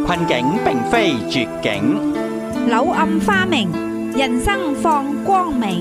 困境並非絕境， 柳暗花明，人生放光明。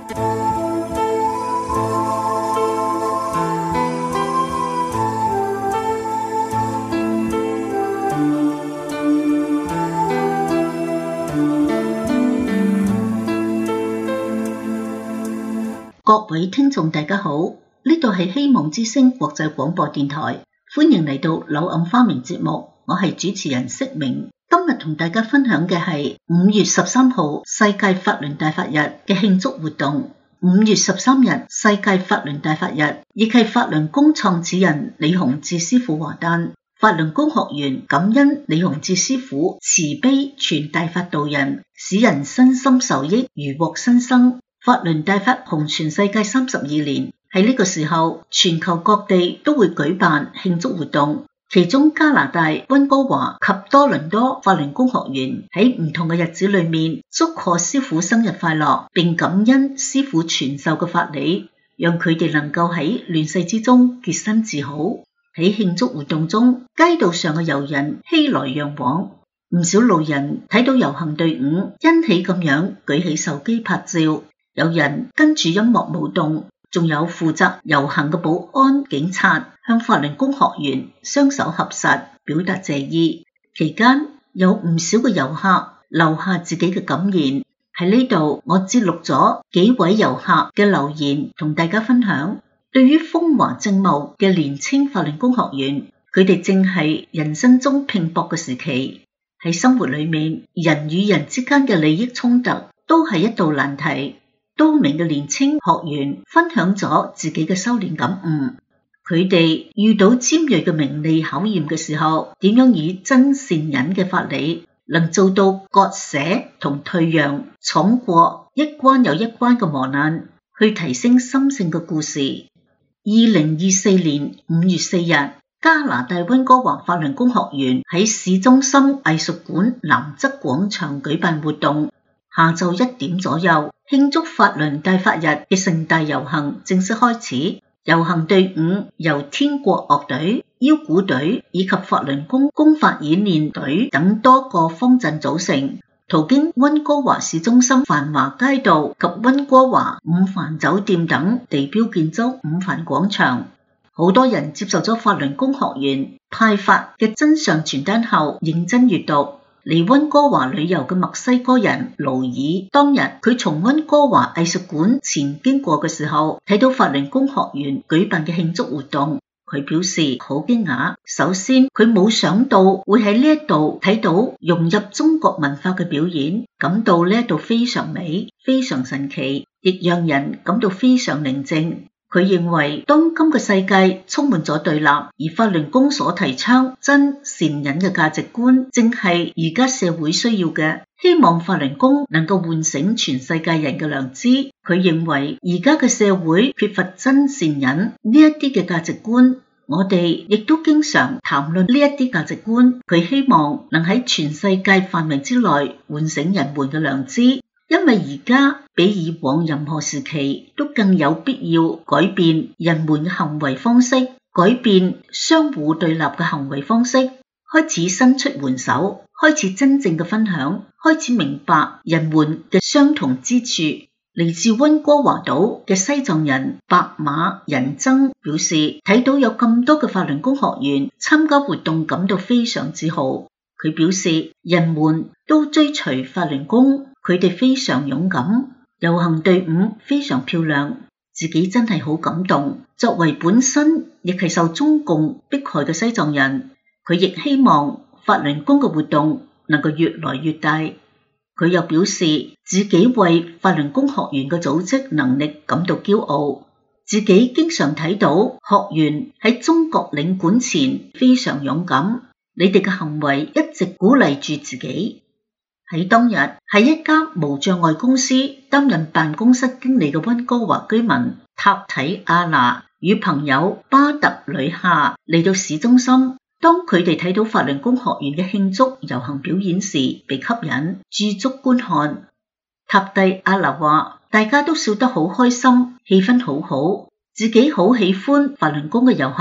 各位聽眾大家好，呢度係希望之聲國際廣播電台，歡迎嚟到柳暗花明節目，我係主持人釋明。今日同大家分享嘅係5月13號世界法輪大法日嘅慶祝活動。5月13日世界法輪大法日，亦係法輪功創始人李洪志師傅華誕。法輪功學員感恩李洪志師傅慈悲傳大法度人，使人身心受益，如獲新生。法輪大法紅傳世界32年，喺呢個時候，全球各地都會舉辦慶祝活動。其中加拿大溫哥華及多倫多法輪功學員喺唔同嘅日子裏面祝賀師傅生日快樂，並感恩師傅傳授嘅法理，讓佢哋能夠喺亂世之中潔身自好。喺慶祝活動中，街道上嘅遊人熙來攘往，唔少路人睇到遊行隊伍欣喜咁樣舉起手機拍照。有人跟住音樂舞動，仲有負責遊行嘅保安警察向法輪功學員雙手合十表達謝意。期間有唔少嘅遊客留下自己嘅感言，喺呢度我節錄咗幾位遊客嘅留言同大家分享。對於風華正茂嘅年輕法輪功學員，佢哋正係人生中拼搏嘅時期，喺生活裏面人與人之間嘅利益衝突都係一道難題。多名嘅年輕學員分享咗自己嘅修煉感悟，佢哋遇到尖銳嘅名利考驗嘅時候，點樣以真善忍嘅法理，能做到割捨同退讓，闖過一關又一關嘅磨難，去提升心性嘅故事。2024年5月4日，加拿大溫哥華法輪功學員喺市中心藝術館南側廣場舉辦活動。下晝1點左右，慶祝法輪大法日嘅盛大遊行正式開始。遊行隊伍由天國樂隊、腰鼓隊以及法輪功功法演練隊等多個方陣組成，途經溫哥華市中心繁華街道及溫哥華五帆酒店等地標建築五帆廣場。好多人接受咗法輪功學員派發嘅真相傳單後，認真閱讀。嚟溫哥華旅遊嘅墨西哥人勞爾，當日佢從溫哥華藝術館前經過嘅時候，睇到法輪功學員舉辦嘅慶祝活動，佢表示好驚訝。首先，佢冇想到會喺呢一度睇到融入中國文化嘅表演，感到呢一度非常美、非常神奇，亦讓人感到非常寧靜。佢認為當今嘅世界充滿咗對立，而法輪功所提倡真善忍嘅價值觀，正係而家社會需要嘅。希望法輪功能夠喚醒全世界人嘅良知。佢認為而家嘅社會缺乏真善忍呢一啲嘅價值觀，我哋亦都經常談論呢一啲價值觀。佢希望能喺全世界範圍之內喚醒人們嘅良知。因為而家比以往任何時期都更有必要改變人們嘅行為方式，改變相互對立嘅行為方式，開始伸出援手，開始真正嘅分享，開始明白人們嘅相同之處。嚟自溫哥華島嘅西藏人白馬仁增表示，睇到有咁多嘅法輪功學員參加活動，感到非常自豪。佢表示，人們都追隨法輪功，佢哋非常勇敢，遊行隊伍非常漂亮，自己真係好感動。作為本身亦係受中共迫害嘅西藏人，佢亦希望法輪功嘅活動能夠越來越大。佢又表示自己為法輪功學員嘅組織能力感到驕傲，自己經常睇到學員喺中國領館前非常勇敢，你哋嘅行為一直鼓勵住自己。喺當日，喺一家無障礙公司擔任辦公室經理嘅溫哥華居民塔提阿娜與朋友巴特呂夏嚟到市中心。當佢哋睇到法輪功學員嘅慶祝遊行表演時，被吸引駐足觀看。塔蒂阿娜話：大家都笑得好開心，氣氛好好，自己好喜歡法輪功嘅遊行，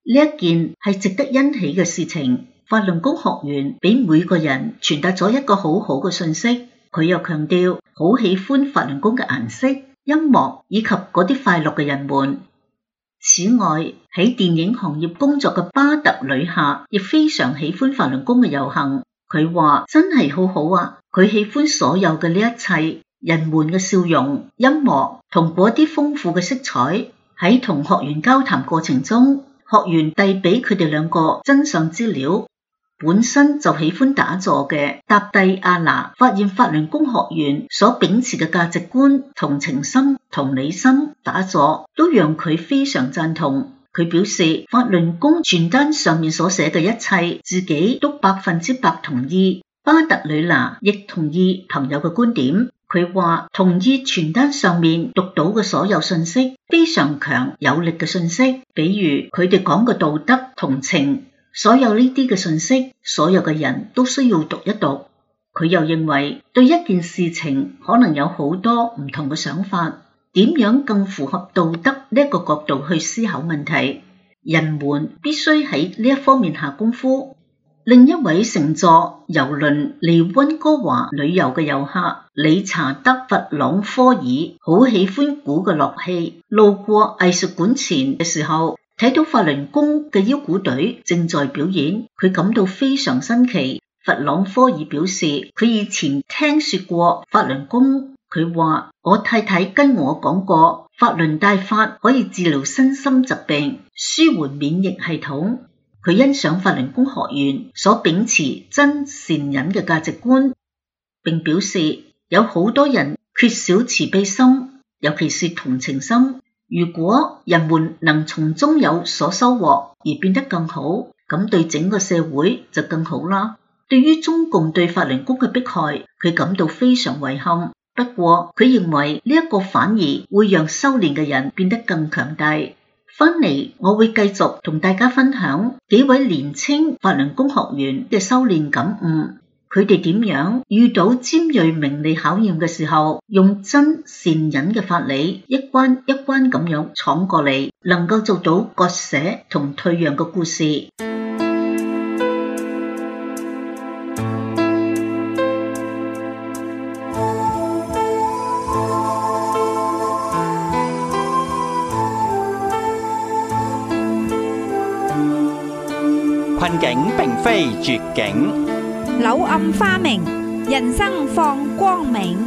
呢一件係值得欣喜嘅事情。法輪功學員俾每個人傳達咗一個好好嘅信息。佢又強調好喜歡法輪功嘅顏色、音樂以及嗰啲快樂嘅人們。此外，喺電影行業工作嘅巴特女下亦非常喜歡法輪功嘅遊行。佢話真係好好啊，佢喜歡所有嘅呢一切，人們嘅笑容、音樂同嗰啲豐富嘅色彩。喺同學員交談過程中，學員遞俾佢哋兩個真相資料。本身就喜歡打坐嘅達蒂亞娜發現法輪功學員所秉持嘅價值觀、同情心、同理心、打坐都讓佢非常贊同。佢表示法輪功傳單上面所寫嘅一切，自己都100%同意。巴特里娜亦同意朋友嘅觀點。佢話同意傳單上面讀到嘅所有信息，非常強有力嘅信息，比如佢哋講嘅道德、同情。所有呢啲嘅信息，所有嘅人都需要讀一讀。佢又認為對一件事情可能有好多唔同嘅想法，點樣更符合道德呢一個角度去思考問題，人們必須喺呢一方面下功夫。另一位乘坐郵輪嚟溫哥華旅遊嘅遊客理查德·弗朗科爾好喜歡鼓嘅樂器，路過藝術館前嘅時候，睇到法輪功嘅腰鼓隊正在表演，佢感到非常新奇。弗朗科爾表示，佢以前聽說過法輪功。佢話我太太跟我講過，法輪大法可以治療身心疾病，舒緩免疫系統。佢欣賞法輪功學員所秉持真善忍嘅價值觀，並表示有好多人缺少慈悲心，尤其是同情心。如果人們能從中有所收穫而變得更好，咁對整個社會就更好啦。對於中共對法輪功嘅迫害，佢感到非常遺憾。不過佢認為呢一個反而會讓修煉嘅人變得更強大。翻嚟我會繼續同大家分享幾位年輕法輪功學員嘅修煉感悟。佢哋點樣遇到尖銳名利考驗嘅時候，用真善忍嘅法理一關一關咁樣闖過嚟，能夠做到割捨同退讓嘅故事。 困境並非絕境， 柳暗花明，人生放光明。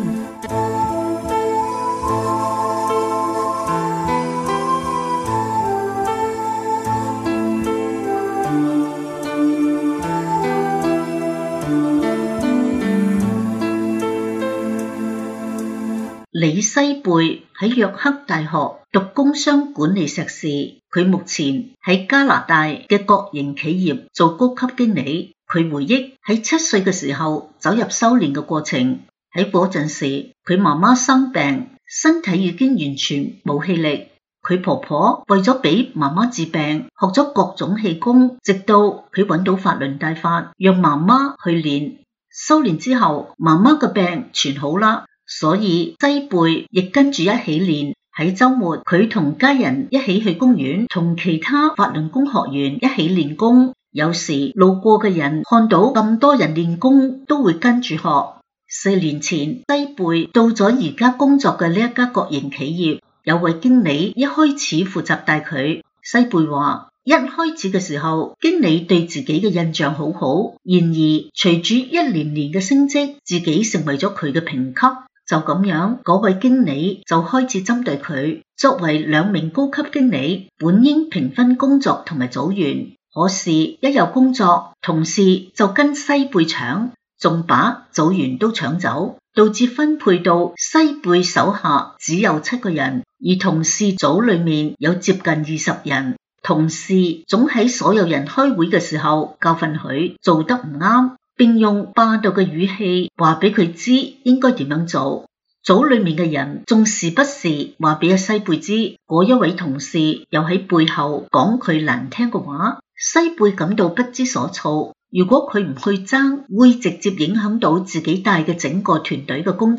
李西貝喺約克大學讀工商管理碩士，佢目前喺加拿大嘅國營企業做高級經理。佢回憶喺7歲嘅時候走入修煉嘅過程。喺嗰陣時，佢媽媽生病，身體已經完全冇氣力。佢婆婆為咗俾媽媽治病，學咗各種氣功，直到佢揾到法輪大法，讓媽媽去練。修煉之後，媽媽嘅病全好啦。所以西貝亦跟住一起練。喺周末，佢同家人一起去公園，同其他法輪功學員一起練功。有時路過嘅人看到咁多人練功，都會跟住學。4年前，西貝到咗而家工作嘅呢一家國營企業，有位經理一開始負責帶佢。西貝話，一開始嘅時候，經理對自己嘅印象好好，然而隨住一年年嘅升職，自己成為咗佢嘅評級。就咁樣，嗰位經理就開始針對佢。作為2名高級經理，本應平分工作同埋組員，可是一有工作，同事就跟西貝搶，仲把組員都搶走，導致分配到西貝手下只有7個人，而同事組裏面有接近20人。同事總喺所有人開會嘅時候教訓佢做得唔啱，並用霸道嘅語氣話俾佢知應該點樣做。組裏面嘅人仲時不時話俾阿西貝知，嗰一位同事又喺背後講佢難聽嘅話。西貝感到不知所措，如果佢唔去爭，會直接影響到自己帶嘅整個團隊嘅工作。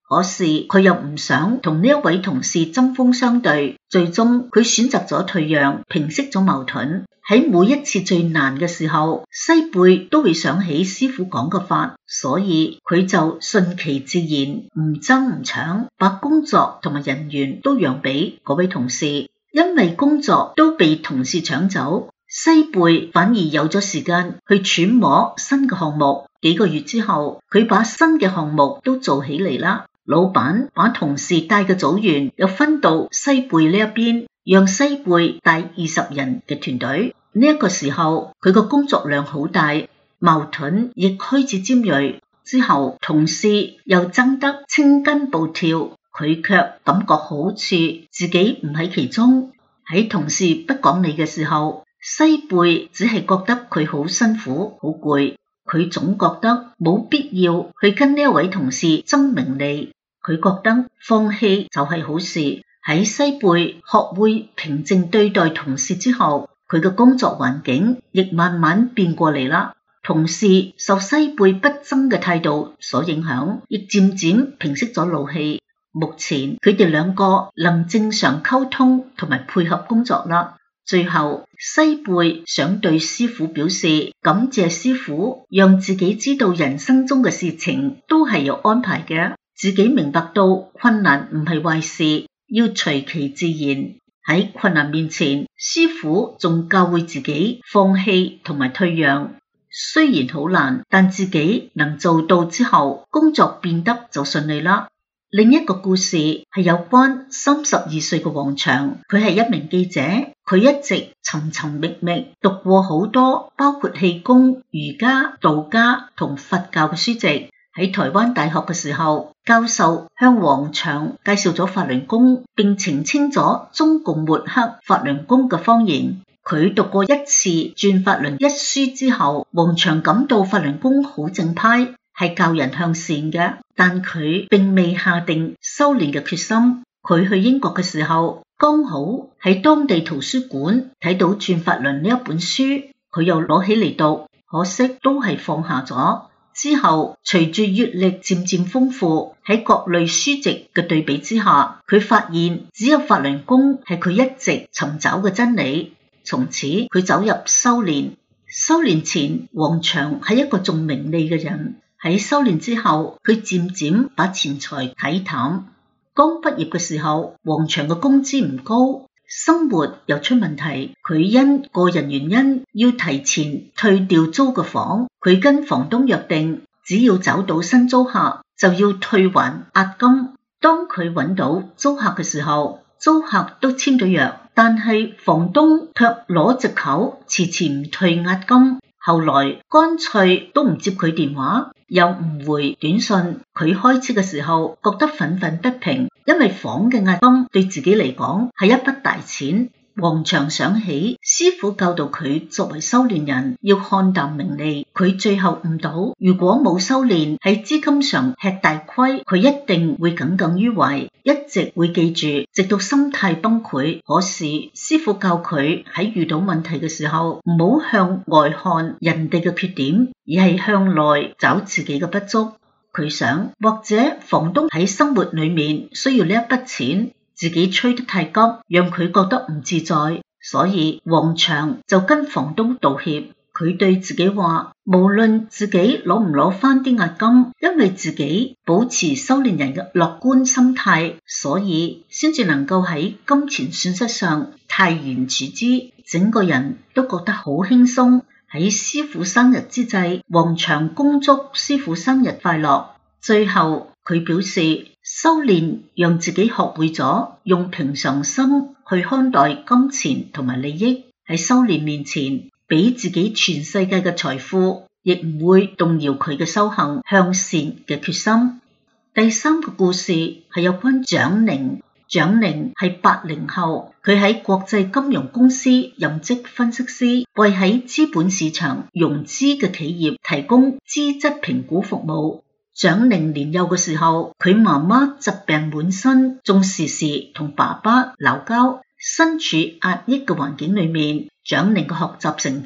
可是佢又唔想同呢一位同事針鋒相對，最終佢選擇咗退讓，平息咗矛盾。喺每一次最難嘅時候，西貝都會想起師傅講嘅法，所以佢就順其自然，唔爭唔搶，把工作同埋人員都讓俾嗰位同事。因為工作都被同事搶走，西貝反而有咗時間去揣摩新嘅項目。幾個月之後，佢把新嘅項目都做起嚟啦。老闆把同事帶嘅組員又分到西貝呢一邊，讓西貝帶20人嘅團隊。呢一個時候，佢個工作量好大，矛盾亦開始尖銳。之後同事又爭得青筋暴跳，佢卻感覺好似自己唔喺其中。喺同事不講理嘅時候，西貝只係覺得佢好辛苦好攰，佢總覺得冇必要去跟呢一位同事爭名利。佢覺得放棄就係好事。喺西貝學會平靜對待同事之後，佢嘅工作環境亦慢慢變過嚟啦。同事受西貝不爭嘅態度所影響，亦漸漸平息咗怒氣。目前佢哋兩個能正常溝通同埋配合工作啦。最後西貝想對師傅表示感謝，師傅讓自己知道人生中嘅事情都係有安排嘅，自己明白到困難唔係壞事，要隨其自然。喺困難面前，師傅仲教會自己放棄同埋退讓。雖然好難，但自己能做到之後，工作變得就順利啦。另一個故事係有關32歲嘅王祥，佢係一名記者，佢一直尋尋覓覓讀過好多包括氣功、瑜伽、道家同佛教嘅書籍。喺台灣大學嘅時候，教授向王祥介紹咗法輪功，並澄清咗中共抹黑法輪功嘅謊言。佢讀過一次《轉法輪》一書之後，王祥感到法輪功好正派，係教人向善嘅，但佢並未下定修煉嘅決心。佢去英國嘅時候，剛好喺當地圖書館睇到《轉法輪》呢一本書，佢又攞起嚟讀，可惜都係放下咗。之後隨住閱歷漸漸豐富，喺各類書籍嘅對比之下，佢發現只有法輪功係佢一直尋找嘅真理。從此佢走入修煉。修煉前，王祥係一個重名利嘅人。喺修煉之後，佢漸漸把錢財睇淡。剛畢業嘅時候，王祥嘅工資唔高，生活又出問題。佢因個人原因要提前退掉租嘅房。佢跟房東約定，只要找到新租客，就要退還押金。當佢揾到租客嘅時候，租客都簽咗約，但係房東卻攞藉口遲遲唔退押金。後來乾脆都唔接佢電話，又唔回短信。佢開車嘅時候覺得憤憤不平，因為房嘅押金對自己嚟講係一筆大錢。王祥想起師傅教導佢作為修煉人要看淡名利，佢最後悟到，如果冇修煉，喺資金上吃大虧，佢一定會耿耿於懷，一直會記住，直到心態崩潰。可是師傅教佢喺遇到問題嘅時候，唔好向外看人哋嘅缺點，而係向內找自己嘅不足。佢想，或者房東喺生活裏面需要呢一筆錢，自己催得太急，讓佢覺得唔自在，所以王祥就跟房東道歉。佢對自己話，無論自己攞唔攞翻啲押金，因為自己保持修煉人嘅樂觀心態，所以先至能夠喺金錢損失上泰然處之，整個人都覺得好輕鬆。喺師傅生日之際，王祥恭祝師傅生日快樂。最後佢表示，修煉讓自己學會咗用平常心去看待金錢同埋利益。喺修煉面前，俾自己全世界嘅財富，亦唔會動搖佢嘅修行向善嘅決心。第三個故事係有關蔣寧。蔣寧係80後，佢喺國際金融公司任職分析師，為喺資本市場融資嘅企業提供資質評估服務。蔣寧年幼嘅時候，佢媽媽疾病滿身，仲時時同爸爸鬧交，身處壓抑嘅環境裏面，蔣寧嘅學習成績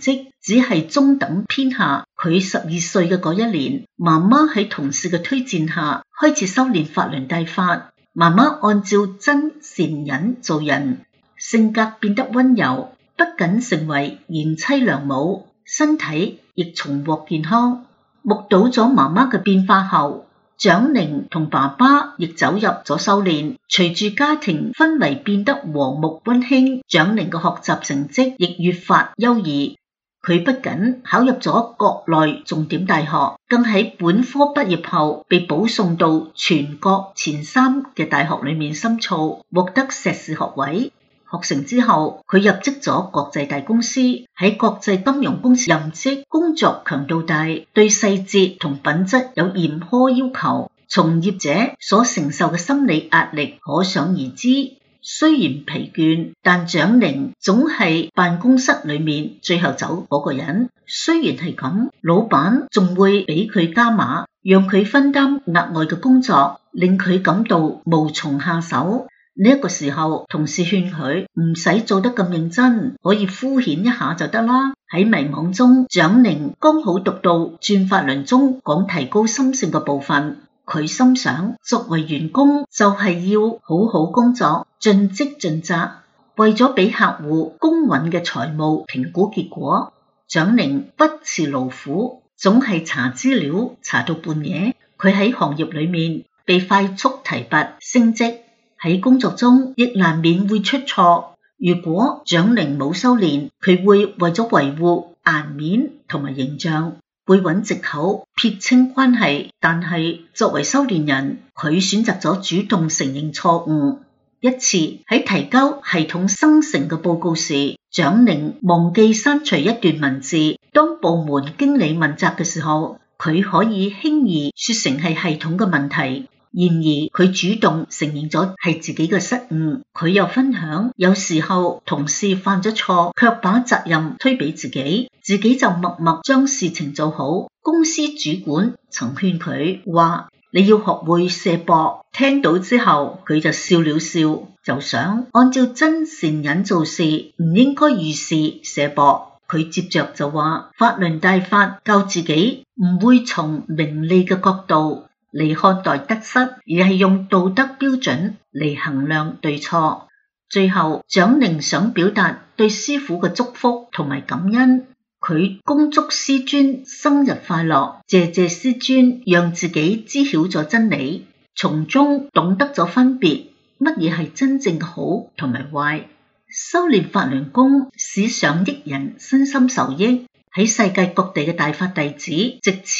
只係中等偏下。佢12歲嘅嗰一年，媽媽喺同事嘅推薦下開始修煉法輪大法。媽媽按照真善忍做人，性格變得溫柔，不僅成為賢妻良母，身體亦重獲健康。目睹咗媽媽嘅變化後，蔣寧同爸爸亦走入咗修煉。隨住家庭氛圍變得和睦溫馨，蔣寧嘅學習成績亦越發優異。佢不僅考入咗國內重點大學，更喺本科畢業後被保送到全國前3嘅大學裏面深造，獲得碩士學位。學成之後，佢入職咗國際大公司，喺國際金融公司任職，工作強度大，對細節同品質有嚴苛要求，從業者所承受嘅心理壓力可想而知。雖然疲倦，但蔣寧總係辦公室裏面最後走嗰個人。雖然係咁，老闆仲會俾佢加碼，讓佢分擔額外嘅工作，令佢感到無從下手。呢個時候，同事勸佢唔使做得咁認真，可以敷衍一下就得啦。喺迷惘中，蔣寧剛好讀到轉法輪中講提高心性嘅部分。佢心想，作為員工就係要好好工作，盡職盡責，為咗俾客戶公允嘅財務評估結果，蔣寧不辭勞苦，總係查資料查到半夜。佢喺行業裏面被快速提拔升職，喺工作中亦難免會出錯。如果蔣寧冇修煉，佢會為咗維護顏面同埋形象，會揾藉口撇清關係。但係作為修煉人，佢選擇咗主動承認錯誤。一次喺提交系統生成嘅報告時，蔣寧忘記刪除一段文字。當部門經理問責嘅時候，佢可以輕易說成係系統嘅問題。然而佢主動承認咗係自己嘅失誤。佢又分享，有時候同事犯咗錯，卻把責任推俾自己就默默將事情做好。公司主管曾勸佢話，你要學會卸膊。聽到之後，佢就笑了笑，就想按照真善忍做事，唔應該遇事卸膊。佢接着就話，法輪大法教自己唔會從名利嘅角度嚟看待得失，而係用道德標準嚟衡量對錯。最後，蔣寧想表達對師父嘅祝福同埋感恩。佢恭祝師尊生日快樂，謝謝師尊讓自己知曉咗真理，從中懂得咗分別乜嘢係真正嘅好同埋壞。修煉法輪功使上億人身心受益。喺世界各地嘅大法弟子藉此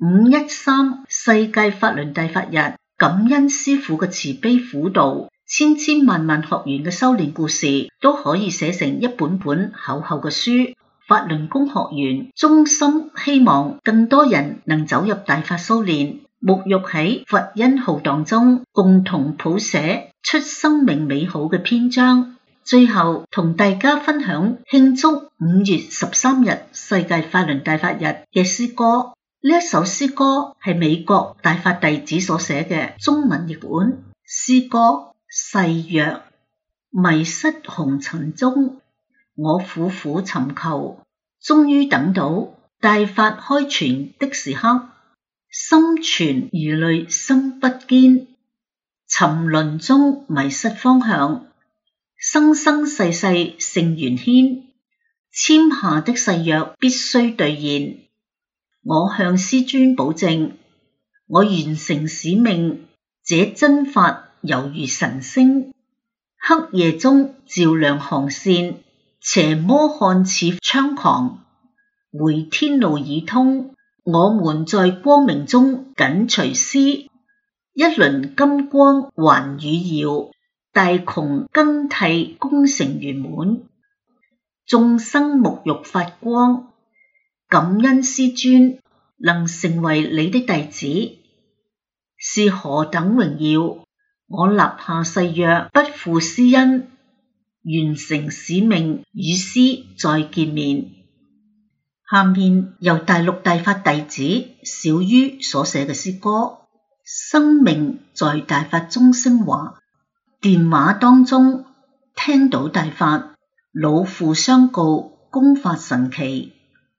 513世界法輪大法日，感恩師父嘅慈悲輔導，千千萬萬學員嘅修煉故事都可以寫成一本本厚厚嘅書。法輪功學員衷心希望更多人能走入大法修煉，沐浴喺佛恩浩蕩中，共同譜寫出生命美好嘅篇章。最後同大家分享慶祝5月13日世界法輪大法日嘅詩歌。呢一首詩歌係美國大法弟子所寫嘅中文譯本。詩歌誓曰：迷失紅塵中，我苦苦尋求，終於等到大法開傳的時刻，心存疑慮心不堅，沉淪中迷失方向，生生世世聖緣牽，簽下的誓約必須兌現。我向師尊保證，我完成使命，這真法猶如神星，黑夜中照亮航線，邪魔看似猖狂，回天路已通，我們在光明中緊隨師，一輪金光環宇耀，大窮更替功成圓滿，眾生沐浴發光，感恩師尊能成為你的弟子，是何等榮耀！我立下誓約，不負師恩，完成使命，與師再見面。下面由大陸大法弟子小于所寫嘅詩歌，生命在大法中升華。電話當中聽到大法，老父相告功法神奇，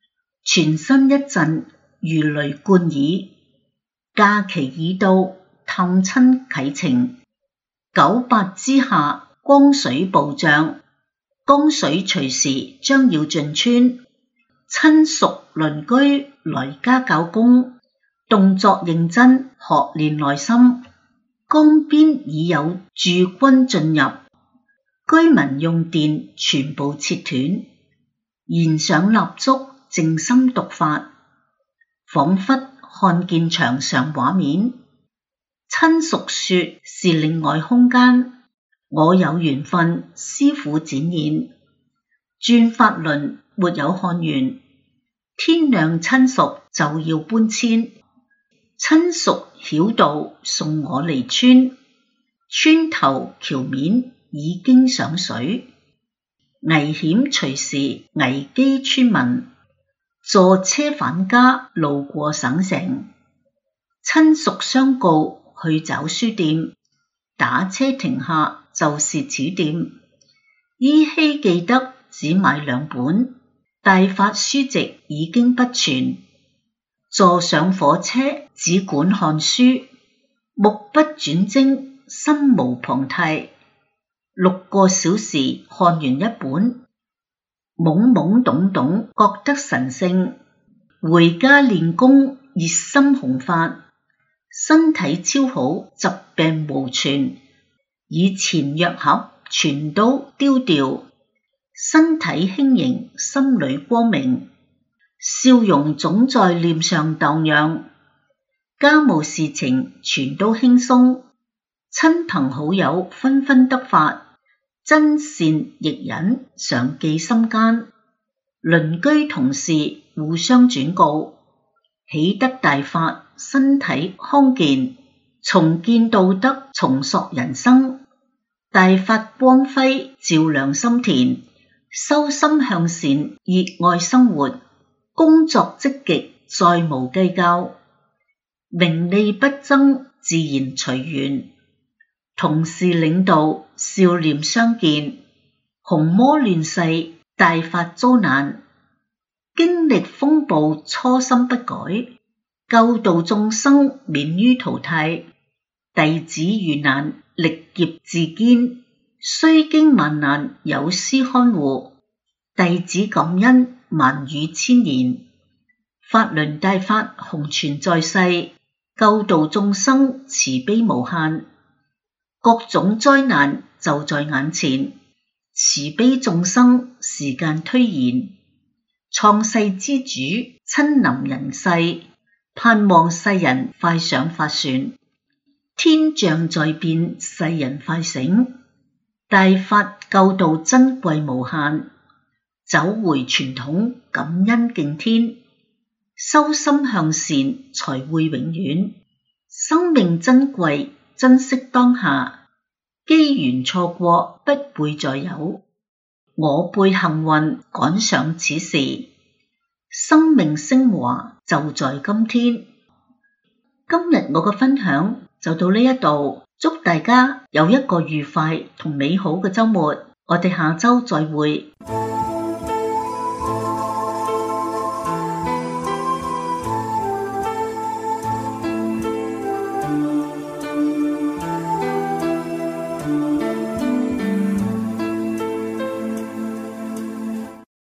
全身一震，如雷貫耳。假期已到，探親啟程。九八之下，江水暴漲，江水隨時將要進村。親屬鄰居來家教工，動作認真，學練耐心。江邊已有駐軍進入，居民用電全部切斷，燃上蠟燭，靜心讀法，彷彿看見牆上畫面。親屬說是另外空間，我有緣分，師父展現。轉法輪沒有看完，天亮親屬就要搬遷。親屬曉道送我離村，村頭橋面已經上水，危險隨時危機村民。坐車返家路過省城，親屬相告去找書店，打車停下就是此店。依稀記得只買2本，大法書籍已經不全。坐上火車只管看書，目不轉睛，心無旁貸。6個小時看完1本，懵懵懂懂覺得神聖。回家練功，熱心弘法，身體超好，疾病無存。以前藥盒全都丟掉，身體輕盈，心裏光明。笑容總在臉上蕩漾，家務事情全都輕鬆，親朋好友紛紛得法，真善逆忍常記心間，鄰居同事互相轉告，喜得大法，身體康健，重建道德，重塑人生，大法光輝照亮心田，修心向善，熱愛生活。工作積極，再無計較，名利不爭，自然隨緣。同事領導，笑臉相見。紅魔亂世，大法遭難，經歷風暴，初心不改，救度眾生，免於淘汰。弟子遇難，歷劫自堅，雖經萬難，有師看護。弟子感恩，萬語千言。法輪大法弘傳在世，救度眾生，慈悲無限。各種災難就在眼前，慈悲眾生，時間推延。創世之主親臨人世，盼望世人快上法船。天象在變，世人快醒。大法救度珍貴無限，走回傳統，感恩敬天。修心向善，才會永遠。生命珍貴，珍惜當下。機緣錯過，不會再有。我輩幸運，趕上此時。生命升華，就在今天。今日我嘅分享就到呢一度，祝大家有一個愉快同美好嘅週末。我哋下週再會。